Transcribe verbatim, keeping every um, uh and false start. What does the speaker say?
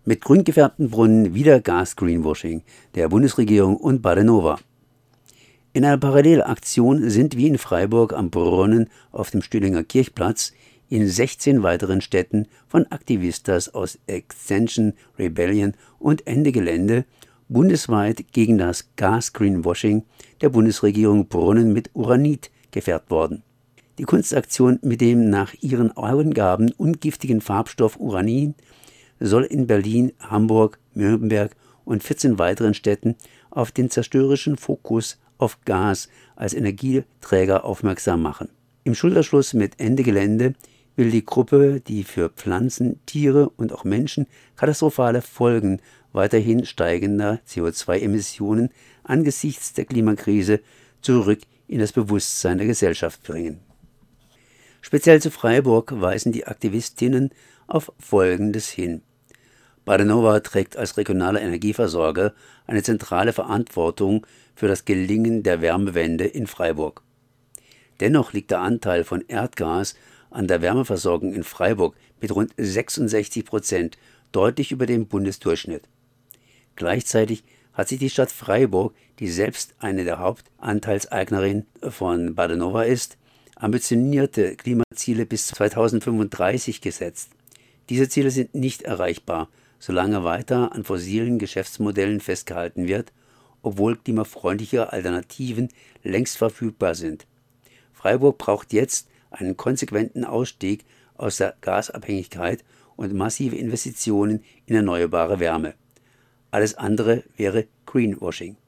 Mit grün gefärbten Brunnen wieder Gas-Greenwashing der Bundesregierung und Badenova. In einer Parallelaktion sind wie in Freiburg am Brunnen auf dem Stühlinger Kirchplatz in sechzehn weiteren Städten von Aktivistas aus Extinction Rebellion und Ende Gelände bundesweit gegen das Gas-Greenwashing der Bundesregierung Brunnen mit Uranit gefärbt worden. Die Kunstaktion mit dem nach ihren Angaben ungiftigen Farbstoff Uranin soll in Berlin, Hamburg, Nürnberg und vierzehn weiteren Städten auf den zerstörerischen Fokus auf Gas als Energieträger aufmerksam machen. Im Schulterschluss mit Ende Gelände will die Gruppe die für Pflanzen, Tiere und auch Menschen katastrophale Folgen weiterhin steigender C O zwei Emissionen angesichts der Klimakrise zurück in das Bewusstsein der Gesellschaft bringen. Speziell zu Freiburg weisen die Aktivistinnen auf Folgendes hin. Badenova trägt als regionaler Energieversorger eine zentrale Verantwortung für das Gelingen der Wärmewende in Freiburg. Dennoch liegt der Anteil von Erdgas an der Wärmeversorgung in Freiburg mit rund sechsundsechzig Prozent deutlich über dem Bundesdurchschnitt. Gleichzeitig hat sich die Stadt Freiburg, die selbst eine der Hauptanteilseignerinnen von Badenova ist, ambitionierte Klimaziele bis zweitausendfünfunddreißig gesetzt. Diese Ziele sind nicht erreichbar, solange weiter an fossilen Geschäftsmodellen festgehalten wird, obwohl klimafreundliche Alternativen längst verfügbar sind. Freiburg braucht jetzt einen konsequenten Ausstieg aus der Gasabhängigkeit und massive Investitionen in erneuerbare Wärme. Alles andere wäre Greenwashing.